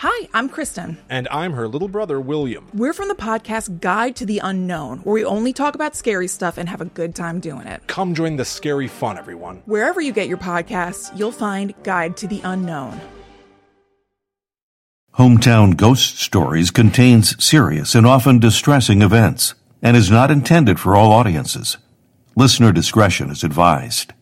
Hi, I'm Kristen. And I'm her little brother, William. We're from the podcast Guide to the Unknown, where we only talk about scary stuff and have a good time doing it. Come join the scary fun, everyone. Wherever you get your podcasts, you'll find Guide to the Unknown. Hometown Ghost Stories contains serious and often distressing events and is not intended for all audiences. Listener discretion is advised.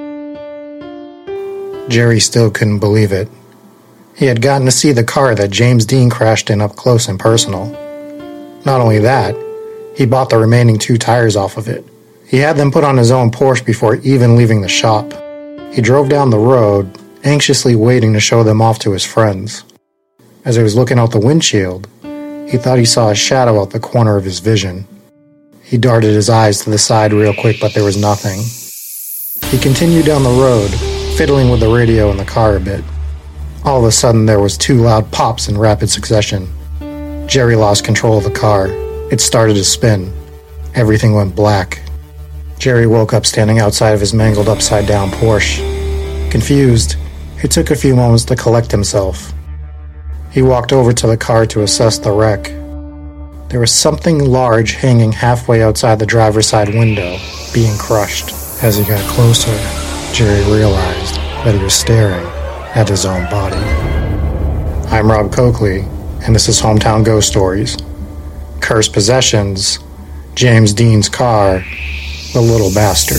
Jerry still couldn't believe it. He had gotten to see the car that James Dean crashed in up close and personal. Not only that, he bought the remaining 2 tires off of it. He had them put on his own Porsche before even leaving the shop. He drove down the road, anxiously waiting to show them off to his friends. As he was looking out the windshield, he thought he saw a shadow out the corner of his vision. He darted his eyes to the side real quick, but there was nothing. He continued down the road, fiddling with the radio in the car a bit. All of a sudden, there was 2 loud pops in rapid succession. Jerry lost control of the car. It started to spin. Everything went black. Jerry woke up standing outside of his mangled upside-down Porsche. Confused, it took a few moments to collect himself. He walked over to the car to assess the wreck. There was something large hanging halfway outside the driver's side window, being crushed. As he got closer, Jerry realized that he was staring at his own body. I'm Rob Coakley, and this is Hometown Ghost Stories. Cursed Possessions, James Dean's car, The Little Bastard.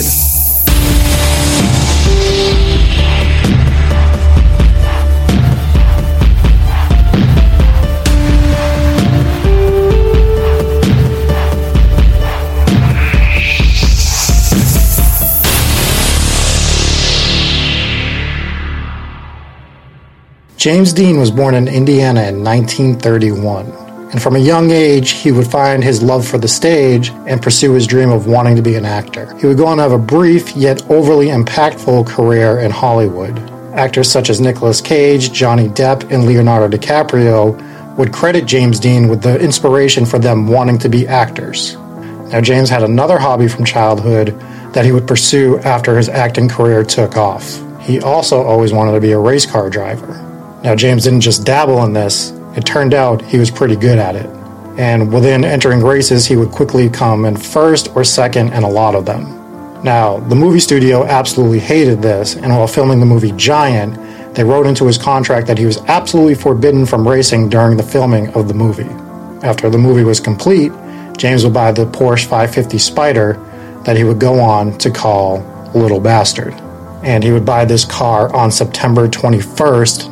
James Dean was born in Indiana in 1931, and from a young age, he would find his love for the stage and pursue his dream of wanting to be an actor. He would go on to have a brief yet overly impactful career in Hollywood. Actors such as Nicolas Cage, Johnny Depp, and Leonardo DiCaprio would credit James Dean with the inspiration for them wanting to be actors. Now, James had another hobby from childhood that he would pursue after his acting career took off. He also always wanted to be a race car driver. Now, James didn't just dabble in this. It turned out he was pretty good at it. And within entering races, he would quickly come in first or second in a lot of them. Now, the movie studio absolutely hated this, and while filming the movie Giant, they wrote into his contract that he was absolutely forbidden from racing during the filming of the movie. After the movie was complete, James would buy the Porsche 550 Spyder that he would go on to call Little Bastard. And he would buy this car on September 21st,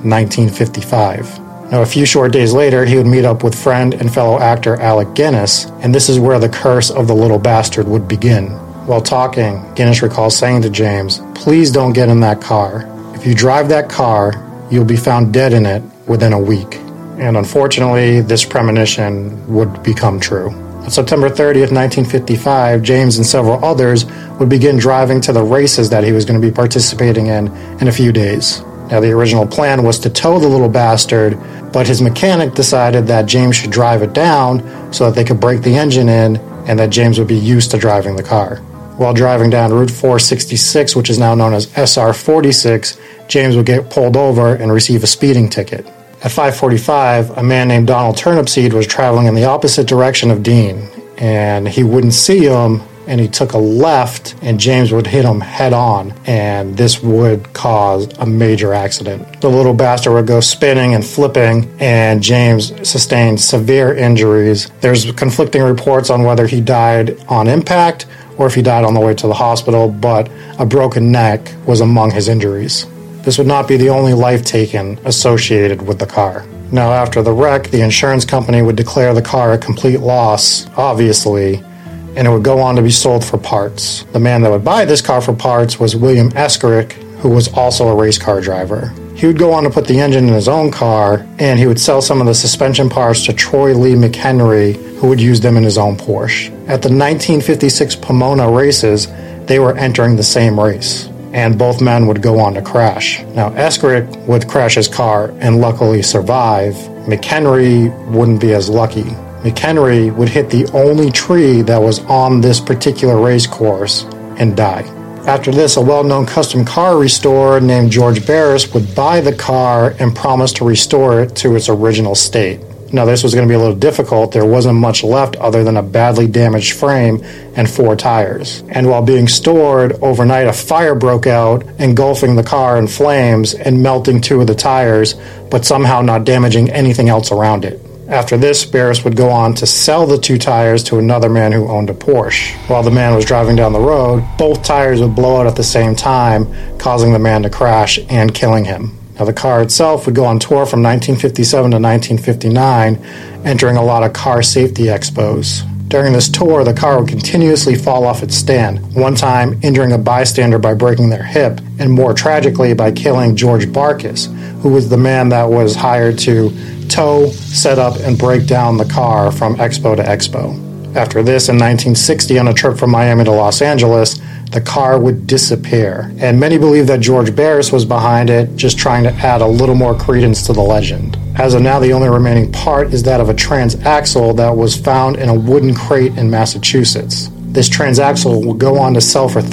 1955. Now, a few short days later, he would meet up with friend and fellow actor Alec Guinness, and this is where the curse of the Little Bastard would begin. While talking, Guinness recalls saying to James, "Please don't get in that car. If you drive that car, you'll be found dead in it within a week." And unfortunately, this premonition would become true. On September 30th, 1955, James and several others would begin driving to the races that he was going to be participating in a few days. Now, the original plan was to tow the Little Bastard, but his mechanic decided that James should drive it down so that they could break the engine in and that James would be used to driving the car. While driving down Route 466, which is now known as SR 46, James would get pulled over and receive a speeding ticket. At 5:45, a man named Donald Turnipseed was traveling in the opposite direction of Dean, and he wouldn't see him, and he took a left, and James would hit him head on, and this would cause a major accident. The Little Bastard would go spinning and flipping, and James sustained severe injuries. There's conflicting reports on whether he died on impact or if he died on the way to the hospital, but a broken neck was among his injuries. This would not be the only life taken associated with the car. Now, after the wreck, the insurance company would declare the car a complete loss, obviously, and it would go on to be sold for parts. The man that would buy this car for parts was William Eskerick, who was also a race car driver. He would go on to put the engine in his own car, and he would sell some of the suspension parts to Troy Lee McHenry, who would use them in his own Porsche. At the 1956 Pomona races, they were entering the same race, and both men would go on to crash. Now, Eskerick would crash his car and luckily survive. McHenry wouldn't be as lucky. McHenry would hit the only tree that was on this particular race course and die. After this, a well-known custom car restorer named George Barris would buy the car and promise to restore it to its original state. Now, this was going to be a little difficult. There wasn't much left other than a badly damaged frame and 4 tires. And while being stored, overnight a fire broke out, engulfing the car in flames and melting 2 of the tires, but somehow not damaging anything else around it. After this, Barris would go on to sell the 2 tires to another man who owned a Porsche. While the man was driving down the road, both tires would blow out at the same time, causing the man to crash and killing him. Now, the car itself would go on tour from 1957 to 1959, entering a lot of car safety expos. During this tour, the car would continuously fall off its stand, one time injuring a bystander by breaking their hip, and more tragically by killing George Barkis, who was the man that was hired to tow, set up, and break down the car from expo to expo. After this, in 1960, on a trip from Miami to Los Angeles, the car would disappear, and many believe that George Barris was behind it, just trying to add a little more credence to the legend. As of now, the only remaining part is that of a transaxle that was found in a wooden crate in Massachusetts. This transaxle will go on to sell for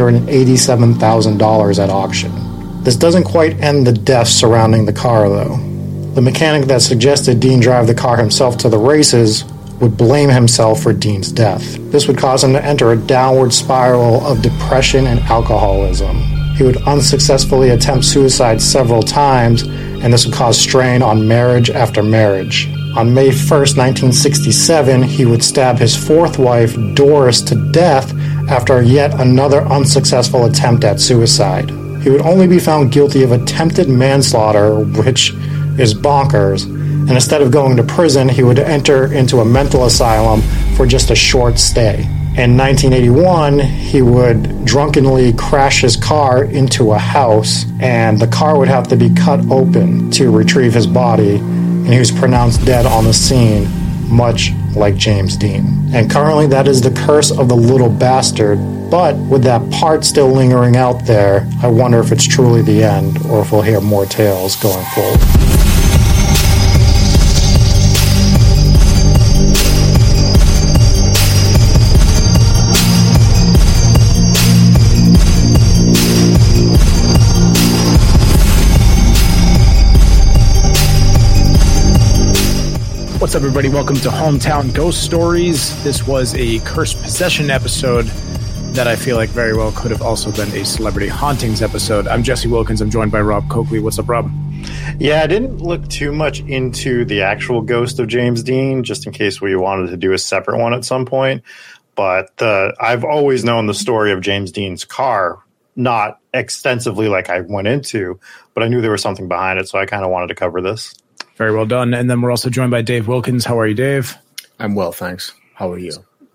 $387,000 at auction. This doesn't quite end the deaths surrounding the car, though. The mechanic that suggested Dean drive the car himself to the races would blame himself for Dean's death. This would cause him to enter a downward spiral of depression and alcoholism. He would unsuccessfully attempt suicide several times, and this would cause strain on marriage after marriage. On May 1st, 1967, he would stab his 4th wife, Doris, to death after yet another unsuccessful attempt at suicide. He would only be found guilty of attempted manslaughter, which is bonkers, and instead of going to prison, he would enter into a mental asylum for just a short stay. In 1981, he would drunkenly crash his car into a house, and the car would have to be cut open to retrieve his body, and he was pronounced dead on the scene, much like James Dean. And currently, that is the curse of the little bastard, but with that part still lingering out there, I wonder if it's truly the end, or if we'll hear more tales going forward. What's up, everybody? Welcome to Hometown Ghost Stories. This was a cursed possession episode that I feel like very well could have also been a celebrity hauntings episode. I'm Jesse Wilkins. I'm joined by Rob Coakley. What's up, Rob? Yeah, I didn't look too much into the actual ghost of James Dean, just in case we wanted to do a separate one at some point. But I've always known the story of James Dean's car, not extensively like I went into, but I knew there was something behind it, so I kind of wanted to cover this. Very well done. And then we're also joined by Dave Wilkins. How are you, Dave? I'm well, thanks. How are you?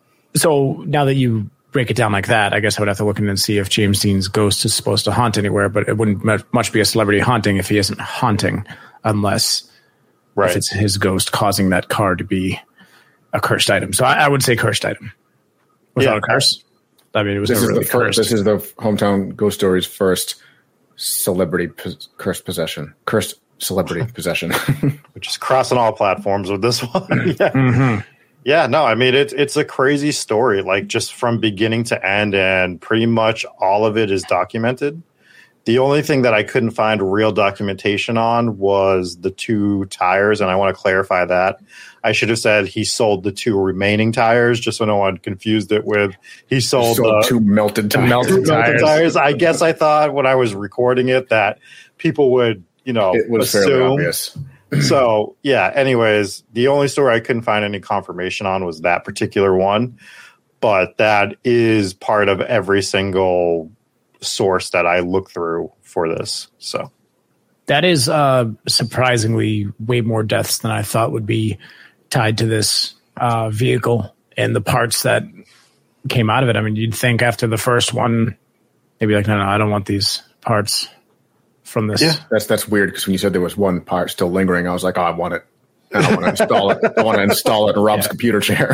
So now that you break it down like that, I guess I would have to look in and see if James Dean's ghost is supposed to haunt anywhere, but it wouldn't much be a celebrity haunting if he isn't haunting, unless if it's his ghost causing that car to be a cursed item. So I would say cursed item. Without a curse? I mean, it was never really cursed. This is the Hometown Ghost Stories' first celebrity cursed possession. Cursed celebrity possession. Which is crossing all platforms with this one. Yeah. Mm-hmm. Yeah, no, I mean, it's a crazy story, like just from beginning to end, and pretty much all of it is documented. The only thing that I couldn't find real documentation on was the 2 tires, and I want to clarify that. I should have said he sold the 2 remaining tires, just so no one confused it with he sold 2 melted tires. Melted tires. I guess I thought when I was recording it that people would, it was fairly obvious. So, yeah, anyways, the only story I couldn't find any confirmation on was that particular one. But that is part of every single source that I look through for this. So that is surprisingly way more deaths than I thought would be tied to this vehicle and the parts that came out of it. I mean, you'd think after the first one, maybe like, no, I don't want these parts from this. Yeah, that's weird, because when you said there was one part still lingering, I was like, oh, I want it. I don't want to install it. I want to install it in Rob's computer chair.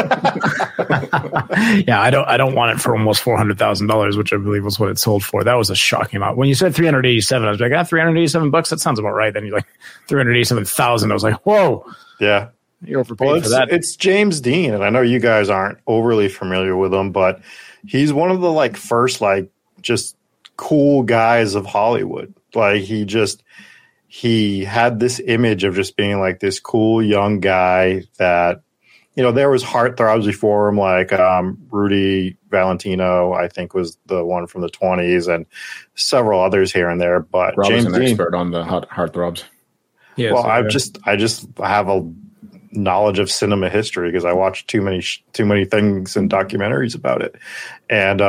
Yeah, I don't want it for almost $400,000, which I believe was what it sold for. That was a shocking amount. When you said 387, I was like, $387, that sounds about right. Then you're like 387,000. I was like, whoa. Yeah. You overpaid for that. It's James Dean, and I know you guys aren't overly familiar with him, but he's one of the first just cool guys of Hollywood. Like he had this image of just being like this cool young guy that, you know, there was heartthrobs before him, like Rudy Valentino, I think was the one from the 20s, and several others here and there. But Rob James is an Dean, expert on the heartthrobs. Yeah, well, so, I just have a knowledge of cinema history because I watched too many things and documentaries about it. And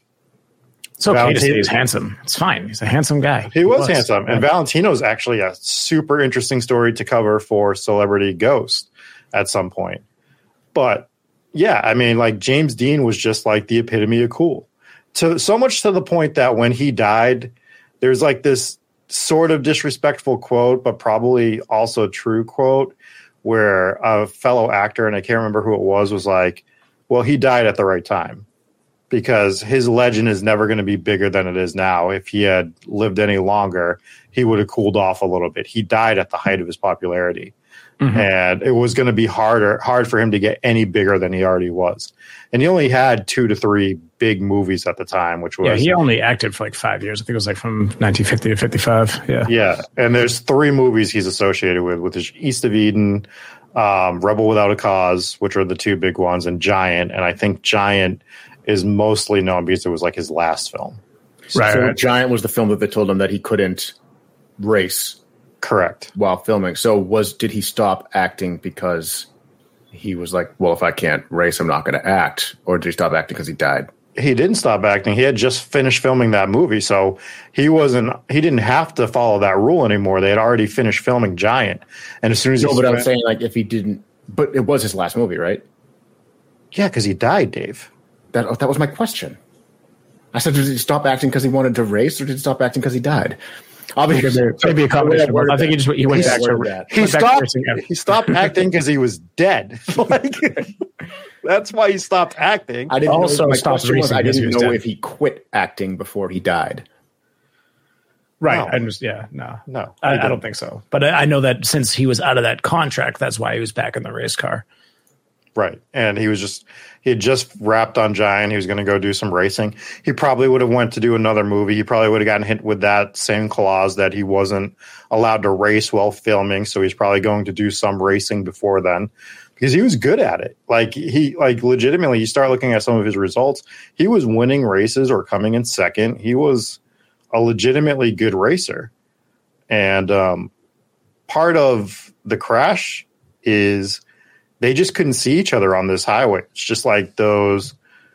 it's okay to say he's handsome. It's fine. He's a handsome guy. He was handsome. And Valentino's actually a super interesting story to cover for Celebrity Ghost at some point. But yeah, I mean, like James Dean was just like the epitome of cool. So much to the point that when he died, there's like this sort of disrespectful quote, but probably also true quote, where a fellow actor, and I can't remember who it was like, well, he died at the right time because his legend is never going to be bigger than it is now. If he had lived any longer, he would have cooled off a little bit. He died at the height of his popularity. Mm-hmm. And it was going to be hard for him to get any bigger than he already was. And he only had 2 to 3 big movies at the time, which was... Yeah, he only acted for like 5 years. I think it was like from 1950 to 55. Yeah. Yeah. And there's 3 movies he's associated with his East of Eden, Rebel Without a Cause, which are the 2 big ones, and Giant. And I think Giant is mostly known because it was like his last film. Right. So Giant was the film that they told him that he couldn't race. Correct. While filming. So did he stop acting because he was like, well, if I can't race, I'm not going to act? Or did he stop acting because he died? He didn't stop acting. He had just finished filming that movie. So he didn't have to follow that rule anymore. They had already finished filming Giant. And as soon as but I'm saying like if he didn't, but it was his last movie, right? Yeah, because he died, Dave. That was my question. I said, did he stop acting because he wanted to race, or did he stop acting because he died? Maybe a combination. I think he went back to that. He stopped acting because he was dead. Like, that's why he stopped acting. I didn't know if he quit acting before he died. Right. No. I don't think so. But I know that since he was out of that contract, that's why he was back in the race car. Right. And he had just wrapped on Giant. He was going to go do some racing. He probably would have went to do another movie. He probably would have gotten hit with that same clause that he wasn't allowed to race while filming. So he's probably going to do some racing before then because he was good at it. Like legitimately, you start looking at some of his results. He was winning races or coming in second. He was a legitimately good racer. And part of the crash is they just couldn't see each other on this highway. It's just like those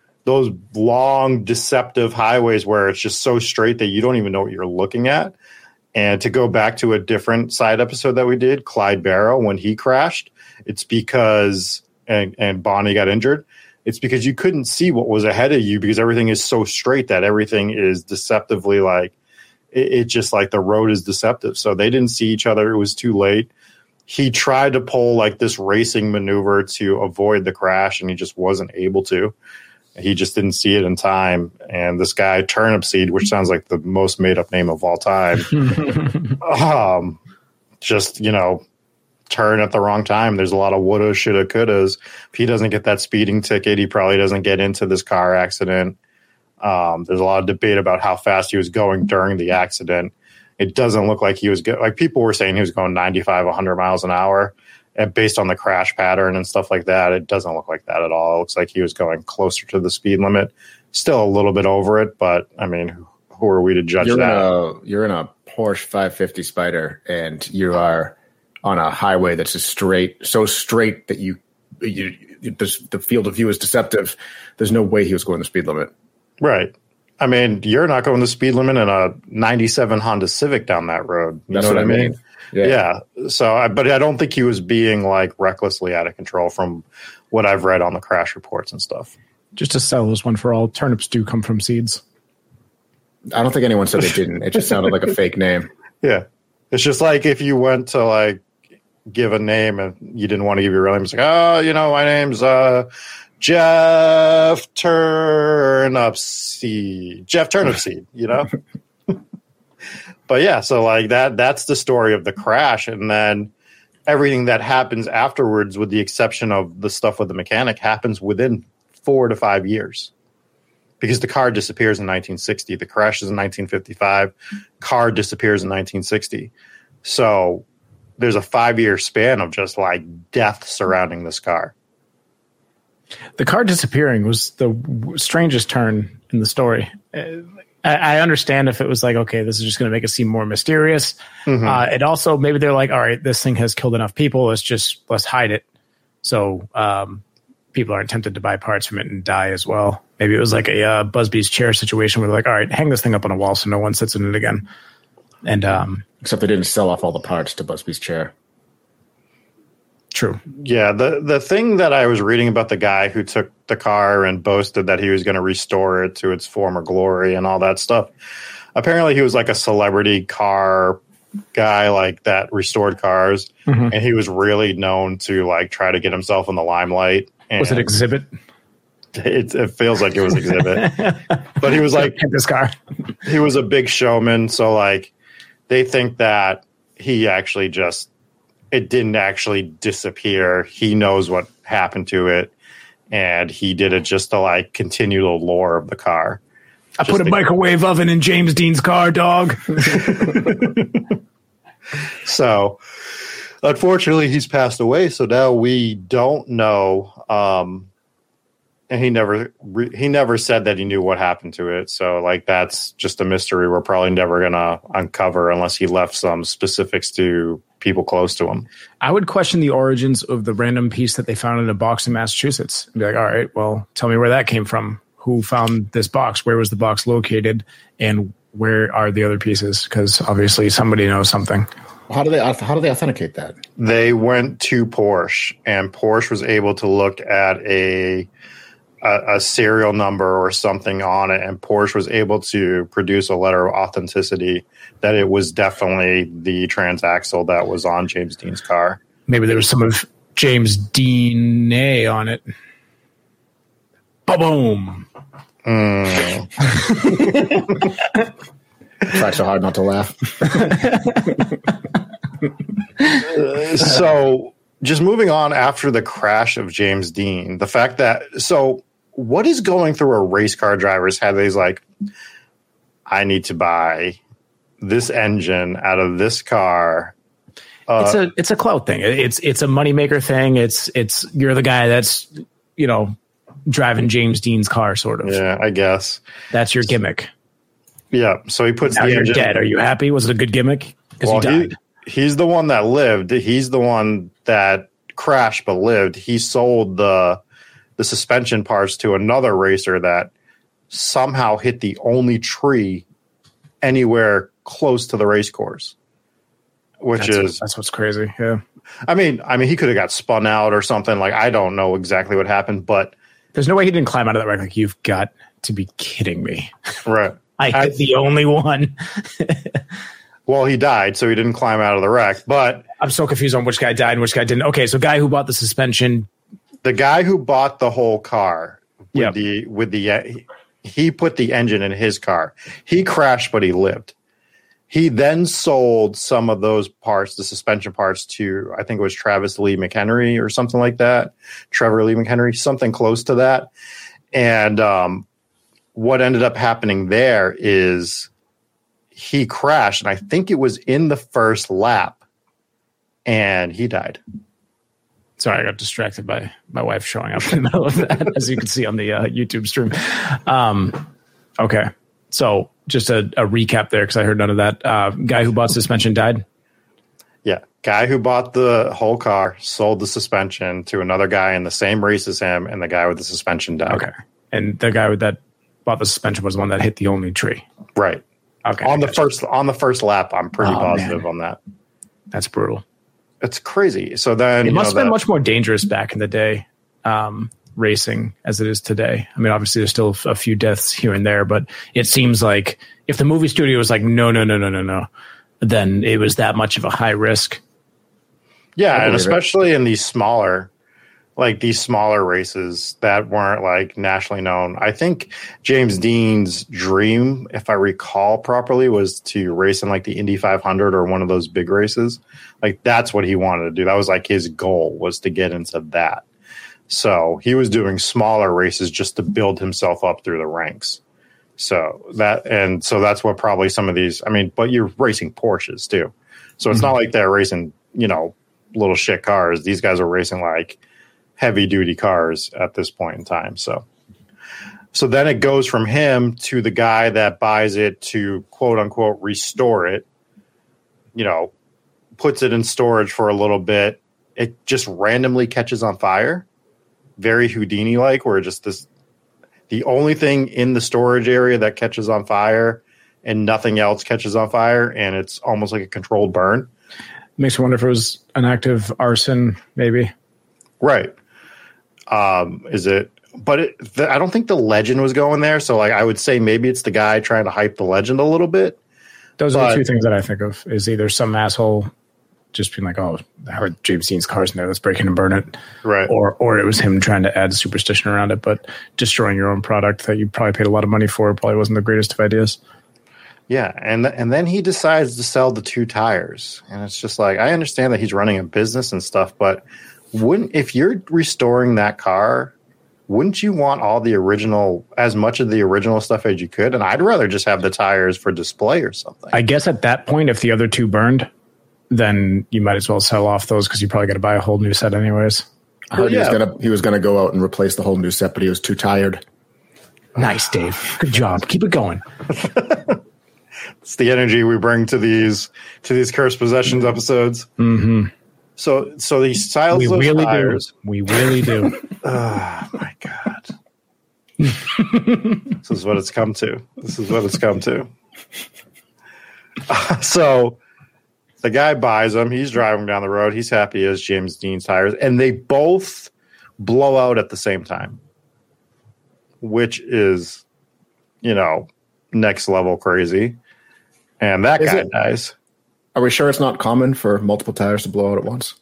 long, deceptive highways where it's just so straight that you don't even know what you're looking at. And to go back to a different side episode that we did, Clyde Barrow, when he crashed, it's because, and Bonnie got injured, it's because you couldn't see what was ahead of you because everything is so straight that everything is deceptively like, it's just like the road is deceptive. So they didn't see each other. It was too late. He tried to pull like this racing maneuver to avoid the crash, and he just wasn't able to. He just didn't see it in time. And this guy, Turnipseed, which sounds like the most made-up name of all time, just, turn at the wrong time. There's a lot of woulda, shoulda, couldas. If he doesn't get that speeding ticket, he probably doesn't get into this car accident. There's a lot of debate about how fast he was going during the accident. It doesn't look like he was good. Like people were saying he was going 95, 100 miles an hour. And based on the crash pattern and stuff like that, it doesn't look like that at all. It looks like he was going closer to the speed limit. Still a little bit over it, but I mean, who are we to judge that? You're in a Porsche 550 Spider, and you are on a highway that's so straight that the field of view is deceptive. There's no way he was going the speed limit. Right. I mean, you're not going the speed limit in a 97 Honda Civic down that road. You know what I mean? Yeah. So, but I don't think he was being like recklessly out of control from what I've read on the crash reports and stuff. Just to settle this one for all, turnips do come from seeds. I don't think anyone said they didn't. It just sounded like a fake name. Yeah. It's just like if you went to like give a name and you didn't want to give your real name. It's like, my name's Jeff Turnipseed. Jeff Turnipseed, But yeah, so like that's the story of the crash. And then everything that happens afterwards, with the exception of the stuff with the mechanic, happens within 4 to 5 years. because the car disappears in 1960. The crash is in 1955. Car disappears in 1960. So there's a 5-year span of just like death surrounding this car. The car disappearing was the strangest turn in the story. I understand if it was like, okay, this is just going to make it seem more mysterious. It also, maybe they're like, all right, this thing has killed enough people. Let's hide it. So people aren't tempted to buy parts from it and die as well. Maybe it was like a Busby's chair situation where they're like, all right, hang this thing up on a wall so no one sits in it again. And except they didn't sell off all the parts to Busby's chair. True. Yeah, the thing that I was reading about the guy who took the car and boasted that he was going to restore it to its former glory and all that stuff. Apparently he was like a celebrity car guy like that restored cars. And he was really known to like try to get himself in the limelight. And was it Exhibit? It feels like it was Exhibit. But he was like this car. He was a big showman, so like they think that he actually just it didn't actually disappear. He knows what happened to it, and he did it just to like continue the lore of the car. I put a microwave oven in James Dean's car, dog. So, unfortunately, he's passed away. So now we don't know. And he never said that he knew what happened to it. So, like, that's just a mystery we're probably never gonna uncover unless he left some specifics to people close to him. I would question the origins of the random piece that they found in a box in Massachusetts. And be like, all right, well, tell me where that came from. Who found this box? Where was the box located? And where are the other pieces? Because obviously somebody knows something. How do they authenticate that? They went to Porsche, and Porsche was able to look at a serial number or something on it, and Porsche was able to produce a letter of authenticity that it was definitely the transaxle that was on James Dean's car. Maybe there was some of James Dean on it. Ba-boom. Try so hard not to laugh. So just moving on after the crash of James Dean, the fact that what is going through a race car driver's head? He's like, I need to buy this engine out of this car. It's a clout thing. It's a moneymaker thing. It's you're the guy that's, driving James Dean's car, sort of. Yeah, I guess. That's your gimmick. Yeah, so he puts now the you're engine. Dead. Are you happy? Was it a good gimmick? Because he died. He's the one that lived. He's the one that crashed but lived. He sold the suspension parts to another racer that somehow hit the only tree anywhere close to the race course. That's what's crazy. Yeah. I mean, he could have got spun out or something. Like, I don't know exactly what happened, but there's no way he didn't climb out of that wreck. Like, you've got to be kidding me. Right. I hit the only one. Well, he died, so he didn't climb out of the wreck. But I'm so confused on which guy died and which guy didn't. Okay, so guy who bought the suspension. The guy who bought the whole car he put the engine in his car. He crashed, but he lived. He then sold some of those parts, the suspension parts, to, I think it was Travis Lee McHenry or something like that. Trevor Lee McHenry, something close to that. And what ended up happening there is he crashed, and I think it was in the first lap, and he died. Sorry, I got distracted by my wife showing up in the middle of that, as you can see on the YouTube stream. Okay, so just a recap there, because I heard none of that. Guy who bought suspension died? Yeah, guy who bought the whole car sold the suspension to another guy in the same race as him, and the guy with the suspension died. Okay, and the guy that bought the suspension was the one that hit the only tree. Right. Okay. On the first lap, I'm pretty positive on that. That's brutal. It's crazy. So then it must have been much more dangerous back in the day, racing, as it is today. I mean, obviously there's still a few deaths here and there, but it seems like if the movie studio was like, no, then it was that much of a high risk. Yeah, and especially in these smaller races that weren't like nationally known. I think James Dean's dream, if I recall properly, was to race in like the Indy 500 or one of those big races. Like, that's what he wanted to do. That was like his goal, was to get into that. So he was doing smaller races just to build himself up through the ranks. So that's what probably some of these, I mean, but you're racing Porsches too. So it's not like they're racing, little shit cars. These guys are racing like heavy duty cars at this point in time. So then it goes from him to the guy that buys it to quote unquote restore it, puts it in storage for a little bit. It just randomly catches on fire. Very Houdini like, where just the only thing in the storage area that catches on fire and nothing else catches on fire, and it's almost like a controlled burn. Makes me wonder if it was an active arson, maybe. Right. Is it? But I don't think the legend was going there. So, I would say maybe it's the guy trying to hype the legend a little bit. Those are the two things that I think of. Is either some asshole just being like, "Oh, I heard James Dean's car's in there. Let's break in and burn it," right? Or it was him trying to add superstition around it, but destroying your own product that you probably paid a lot of money for probably wasn't the greatest of ideas. Yeah, and then he decides to sell the 2 tires, and it's just like, I understand that he's running a business and stuff, but if you're restoring that car, wouldn't you want all the original, as much of the original stuff as you could? And I'd rather just have the tires for display or something. I guess at that point, if the other 2 burned, then you might as well sell off those because you probably got to buy a whole new set anyways. I heard he was gonna go out and replace the whole new set, but he was too tired. Nice, Dave. Good job. Keep it going. It's the energy we bring to these Cursed Possessions episodes. Mm-hmm. So he styles we those really tires. Do. We really do. Oh my god! This is what it's come to. So the guy buys them. He's driving down the road. He's happy as James Dean's tires, and they both blow out at the same time, which is, next level crazy. And that guy dies. Are we sure it's not common for multiple tires to blow out at once?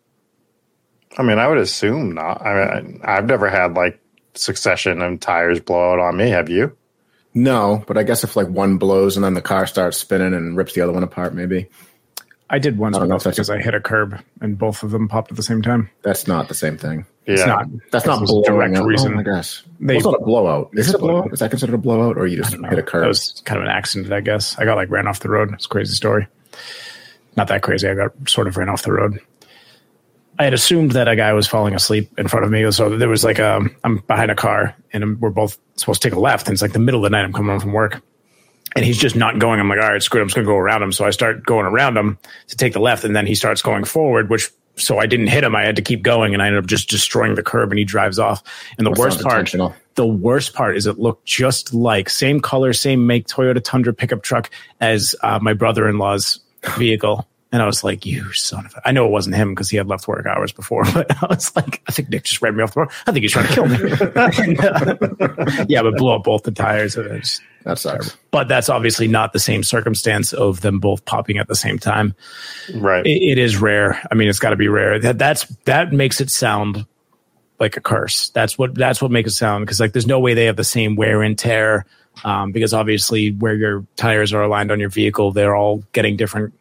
I mean, I would assume not. I mean, I've never had succession of tires blow out on me. Have you? No, but I guess if one blows and then the car starts spinning and rips the other one apart, maybe. I did once because I hit a curb and both of them popped at the same time. That's not the same thing. Yeah. It's not. That's not a direct reason. Oh my gosh. It's not a blowout. Is it a blowout? Is that considered a blowout, or you just hit a curb? That was kind of an accident, I guess. I got ran off the road. It's a crazy story. Not that crazy. I got sort of ran off the road. I had assumed that a guy was falling asleep in front of me. So there was I'm behind a car and we're both supposed to take a left. And it's the middle of the night. I'm coming home from work and he's just not going. I'm like, all right, screw it. I'm just going to go around him. So I start going around him to take the left. And then he starts going forward, so I didn't hit him. I had to keep going and I ended up just destroying the curb and he drives off. And the worst part is it looked just like same color, same make Toyota Tundra pickup truck as my brother-in-law's vehicle. And I was like, you son of a... I know it wasn't him because he had left work hours before, but I was like, I think Nick just read me off the road. I think he's trying to kill me. And, but blew up both the tires. That sucks. But that's obviously not the same circumstance of them both popping at the same time. Right. It is rare. I mean, it's got to be rare. That makes it sound like a curse. That's what makes it sound, because there's no way they have the same wear and tear, because obviously where your tires are aligned on your vehicle, they're all getting different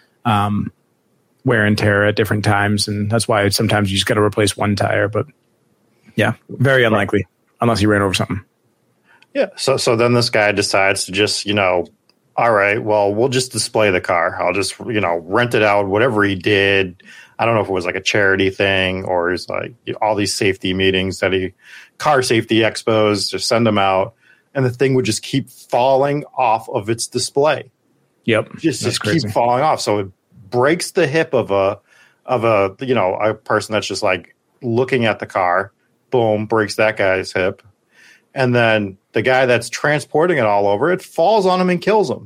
wear and tear at different times, and that's why sometimes you just got to replace one tire. But yeah, very unlikely unless he ran over something. Yeah. So then this guy decides to just, all right, well, we'll just display the car. I'll just, rent it out, whatever he did. I don't know if it was a charity thing or it's all these safety meetings car safety expos, just send them out. And the thing would just keep falling off of its display. Yep. Just keep falling off. So it breaks the hip of a person that's just looking at the car. Boom, breaks that guy's hip. And then the guy that's transporting it all over, it falls on him and kills him.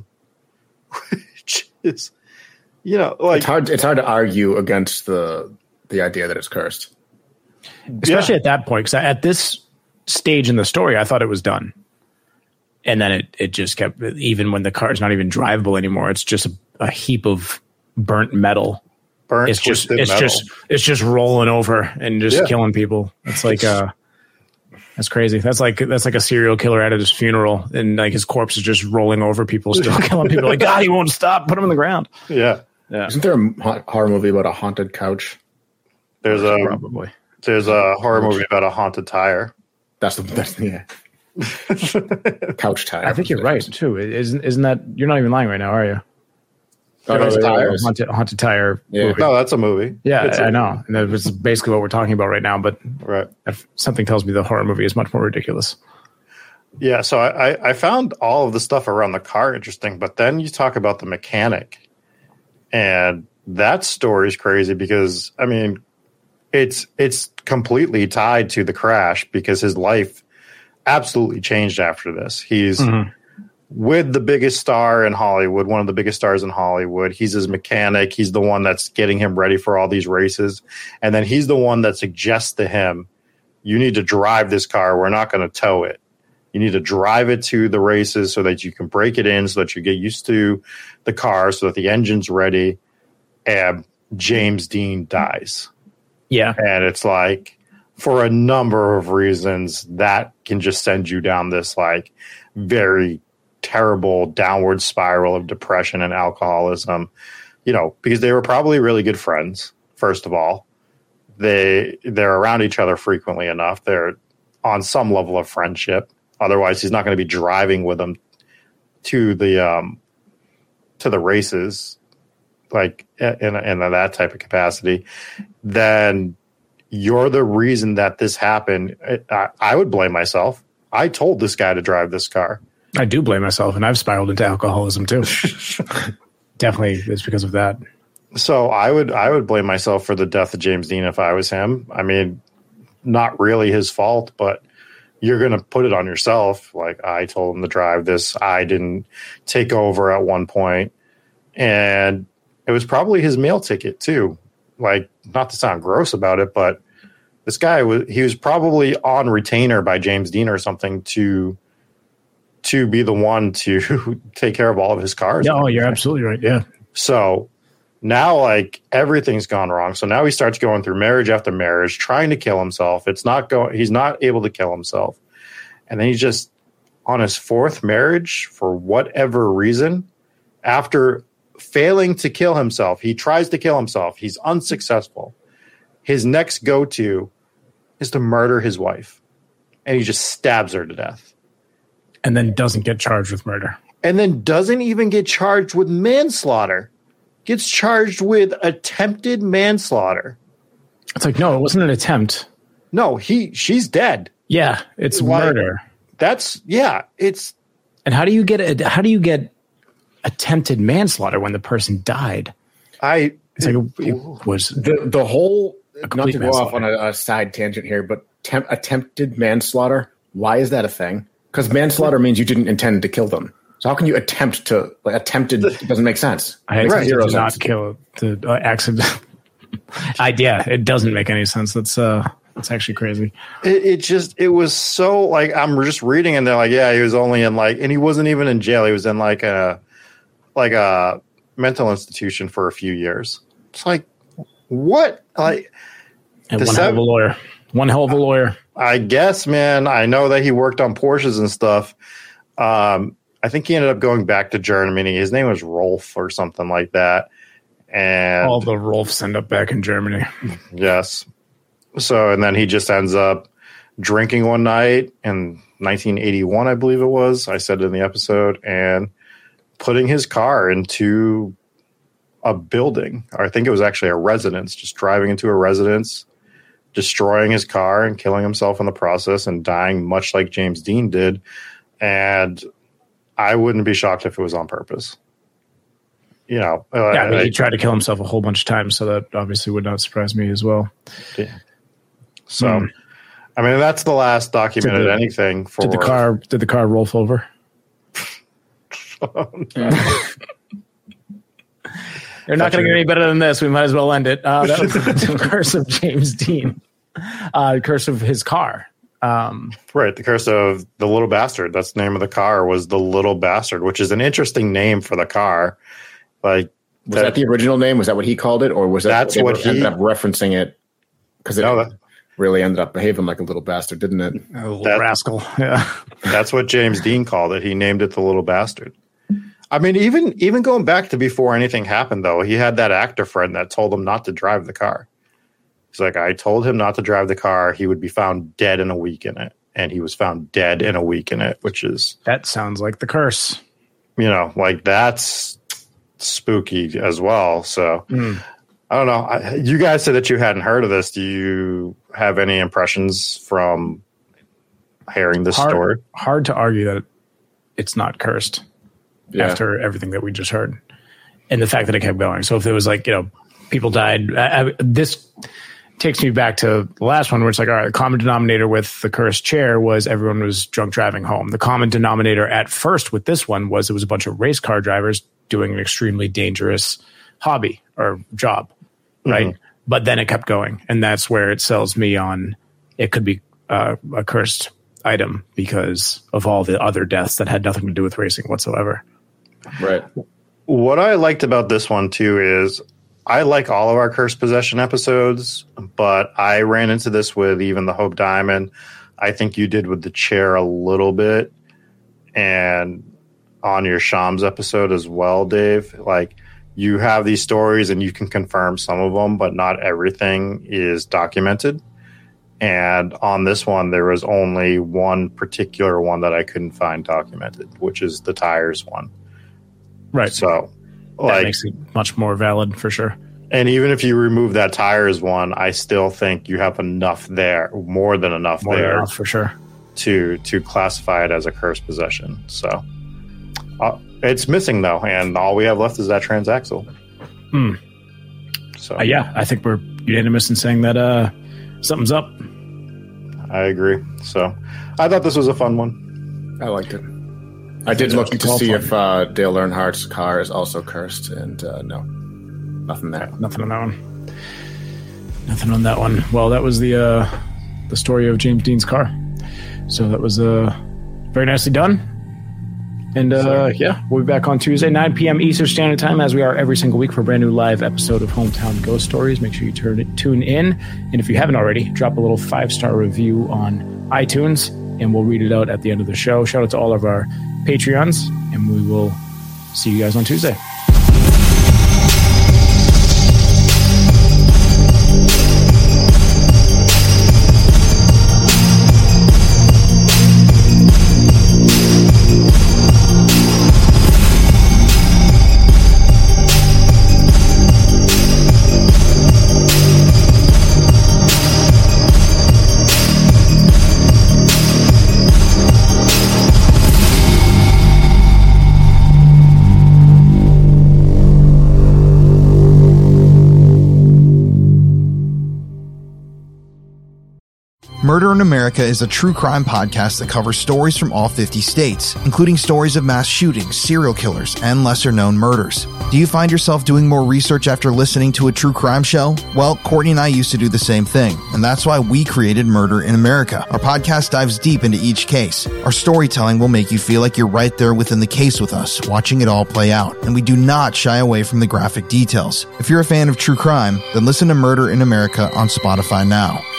Which is, it's hard to argue against the idea that it's cursed. Especially at that point, because at this stage in the story, I thought it was done. And then it just kept, even when the car's not even drivable anymore, it's just a heap of burnt metal. It's just rolling over and just killing people. It's that's crazy. That's like a serial killer at his funeral, and his corpse is just rolling over people, still killing people. God, he won't stop. Put him on the ground. Yeah. Isn't there a horror movie about a haunted couch? There's probably. There's a horror movie about a haunted tire. That's yeah. Couch tire. I think you're right too. Isn't that, you're not even lying right now, are you? Tires. Haunted tire. Yeah. Movie. No, that's a movie. Yeah, I know. And that was basically what we're talking about right now. But Right. something tells me the horror movie is much more ridiculous. Yeah, so I found all of the stuff around the car interesting, but then you talk about the mechanic, and that story is crazy because, I mean, it's completely tied to the crash because his life absolutely changed after this. He's with the biggest star in Hollywood, one of the biggest stars in Hollywood. He's his mechanic. He's the one that's getting him ready for all these races. And then he's the one that suggests to him, you need to drive this car. We're not going to tow it. You need to drive it to the races so that you can break it in, so that you get used to the car, so that the engine's ready. And James Dean dies. Yeah. And it's like, for a number of reasons, that can just send you down this like very terrible downward spiral of depression and alcoholism, you know, because they were probably really good friends. First of all, they're around each other frequently enough. They're on some level of friendship. Otherwise, he's not going to be driving with them to the races, like in that type of capacity. Then you're the reason that this happened. I would blame myself. I told this guy to drive this car. I do blame myself, and I've spiraled into alcoholism too. Definitely, it's because of that. So I would blame myself for the death of James Dean if I was him. I mean, not really his fault, but you're going to put it on yourself. Like, I told him to drive this. I didn't take over at one point. And it was probably his meal ticket too. Like, not to sound gross about it, but this guy he was probably on retainer by James Dean or something to be the one to take care of all of his cars. Yeah, you're absolutely right. Yeah. So now, like, everything's gone wrong. So now he starts going through marriage after marriage, trying to kill himself. He's not able to kill himself. And then he's just on his fourth marriage for whatever reason. After failing to kill himself, he tries to kill himself. He's unsuccessful. His next go-to is to murder his wife. And he just stabs her to death. And then doesn't get charged with murder. And then doesn't even get charged with manslaughter. Gets charged with attempted manslaughter. It's like, no, it wasn't an attempt. No, she's dead. Yeah, it's murder. It's. And how do you get attempted manslaughter when the person died? It was the whole, not to go off on manslaughter. a side tangent here, but attempted manslaughter, why is that a thing? Because manslaughter means you didn't intend to kill them. So how can you attempt to, like, attempted doesn't make sense. I attempted to not kill the accident. It doesn't make any sense. That's actually crazy. It was so, like, I'm just reading and they're like, yeah, he was only in, like, and he wasn't even in jail. He was in like a mental institution for a few years. It's like, what? Like, and one hell of a lawyer. I guess, man. I know that he worked on Porsches and stuff. I think he ended up going back to Germany. His name was Rolf or something like that. And all the Rolfs end up back in Germany. Yes. So, and then he just ends up drinking one night in 1981, I believe it was. I said it in the episode, and putting his car into a building, or I think it was actually a residence, just driving into a residence, destroying his car and killing himself in the process and dying much like James Dean did. And I wouldn't be shocked if it was on purpose. You know, he tried to kill himself a whole bunch of times, so that obviously would not surprise me as well. Yeah. So, I mean, that's the last documented anything for. Did the car roll over? You're not going to get any better than this. We might as well end it. That was the curse of James Dean. The curse of his car. Right, the curse of the Little Bastard. That's the name of the car, was the Little Bastard, which is an interesting name for the car. Like, was that the original name? Was that what he called it, or was that that's what he ended up referencing it? Because it really ended up behaving like a little bastard, didn't it? A little rascal. Yeah, that's what James Dean called it. He named it the Little Bastard. I mean, even going back to before anything happened, though, he had that actor friend that told him not to drive the car. He's like, I told him not to drive the car. He would be found dead in a week in it. And he was found dead in a week in it, which is... That sounds like the curse. You know, like that's spooky as well. So I don't know. You guys said that you hadn't heard of this. Do you have any impressions from hearing this story? Hard to argue that it's not cursed after everything that we just heard. And the fact that it kept going. So if it was like, you know, people died, this takes me back to the last one where it's like, all right, the common denominator with the cursed chair was everyone was drunk driving home. The common denominator at first with this one was it was a bunch of race car drivers doing an extremely dangerous hobby or job, right? But then it kept going. And that's where it sells me on it could be a cursed item because of all the other deaths that had nothing to do with racing whatsoever. Right. What I liked about this one, too, is I like all of our Cursed Possession episodes, but I ran into this with even the Hope Diamond. I think you did with the chair a little bit. And on your Shams episode as well, Dave, like you have these stories and you can confirm some of them, but not everything is documented. And on this one, there was only one particular one that I couldn't find documented, which is the tires one. Right. So that makes it much more valid for sure. And even if you remove that tires one, I still think you have enough there, more than enough for sure, to classify it as a cursed possession. So it's missing though, and all we have left is that transaxle. So yeah, I think we're unanimous in saying that something's up. I agree. So I thought this was a fun one. I liked it. I did look to see if Dale Earnhardt's car is also cursed, and no, nothing there. Nothing on that one. Nothing on that one. Well, that was the story of James Dean's car. So that was very nicely done. And yeah, we'll be back on Tuesday, 9 p.m. Eastern Standard Time, as we are every single week for a brand new live episode of Hometown Ghost Stories. Make sure you tune in. And if you haven't already, drop a little 5-star review on iTunes, and we'll read it out at the end of the show. Shout out to all of our Patreons, and we will see you guys on Tuesday. Murder in America is a true crime podcast that covers stories from all 50 states, including stories of mass shootings, serial killers, and lesser-known murders. Do you find yourself doing more research after listening to a true crime show? Well, Courtney and I used to do the same thing, and that's why we created Murder in America. Our podcast dives deep into each case. Our storytelling will make you feel like you're right there within the case with us, watching it all play out, and we do not shy away from the graphic details. If you're a fan of true crime, then listen to Murder in America on Spotify now.